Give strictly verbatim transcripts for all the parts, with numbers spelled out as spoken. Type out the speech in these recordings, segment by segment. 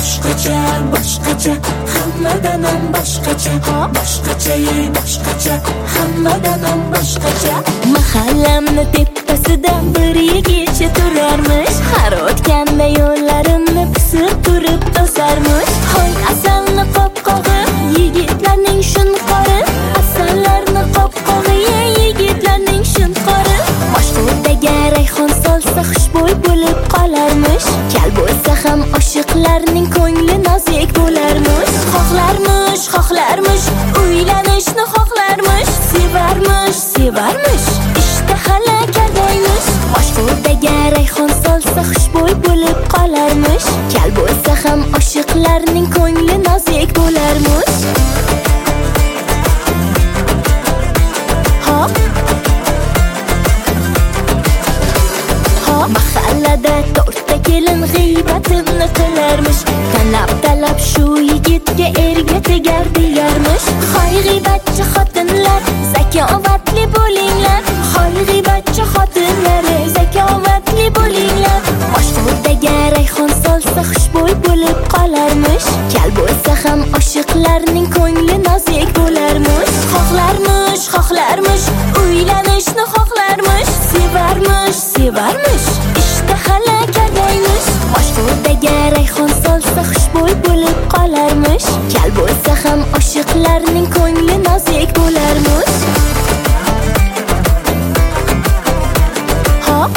boshqacha, boshqacha, hammadan ham boshqacha, boshqacha, boshqacha, hammadan ham boshqacha. Mahallamni tepasida bir yigitcha turarmish, har o'tganda yo'llarimni pisib turib to'sarmish. Hoy asalni qopqog'i, yigitlarning shunqori, asallarni qopqog'i, yigitlarning shunqori. Boshqurdaga rayhon solsa xushbo'y bo'lib qolarmish, kal bo'lsa ham oshiqlarning ko'ngli nozik bo'larmish. Xohlarmish, xohlarmish, uylanishni xohlarmish, sevarmish, sevarmish, ishtahala kardaymish. Boshqurdaga rayhon solsa xushbo'y bo'lib qolarmish, kal bo'lsa ham oshiqlarning ko'ngli nozik bo'larmish. Hop mahallada to'rtta kelin g'iybatimni qilarmish, tanlab talab shu yigitga erga tegar deyarmish. Hoy g'iybatchi xotinlar, zakovatli bo'linglar, hoy g'iybatchi xotinlar, zakovatli bo'linglar. Boshqurdaga rayhon solsa xushbo'y bo'lib qolarmish, kal bo'lsa ham oshiqlarning ko'ngli nozik bo'larmish. Xohlarmish, xohlarmish, uylanishni xohlarmish, sevarmish, sevarmish, ishtahala kardaymish. Boshqurdaga rayhon solsa xushbo'y bo'lib qolarmish, kal bo'lsa ham oshiqlarning ko'ngli nozik bo'larmish. Hop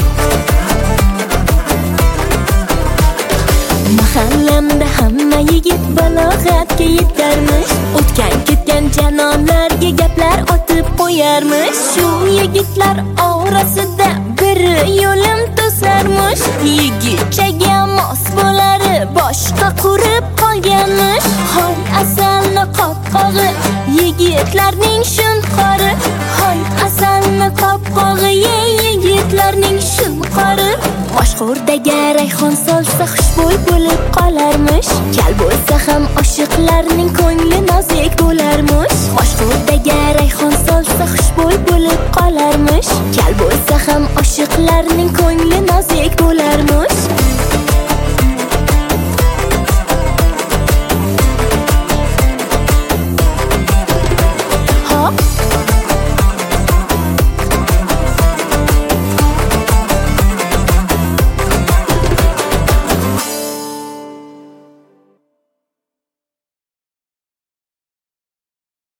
mahallamda hamma yigit balog'atga yetarmish, o'tgan ketgan janonlarga gaplar otib qo'yarmish. Shu yigitlar orasida biri yo'lim to'sarmish, yigitchaga mos bo'lari boshqa qurib qolganmish. Hoy asalni qopqog'i, yigitlarning shunqori, hoy asalni qopqog'i, yigitlarning shunqori. Boshqurdaga rayhon solsa xushbo'y bo'lib qolarmish, kal bo'lsa ham oshiqlarning ko'ngli nozik bo'larmish. Boshqurdaga rayhon solsa xushbo'y bo'lib qolarmish, kal bo'lsa ham oshiqlarning ko'ngli nozik bo'larmish.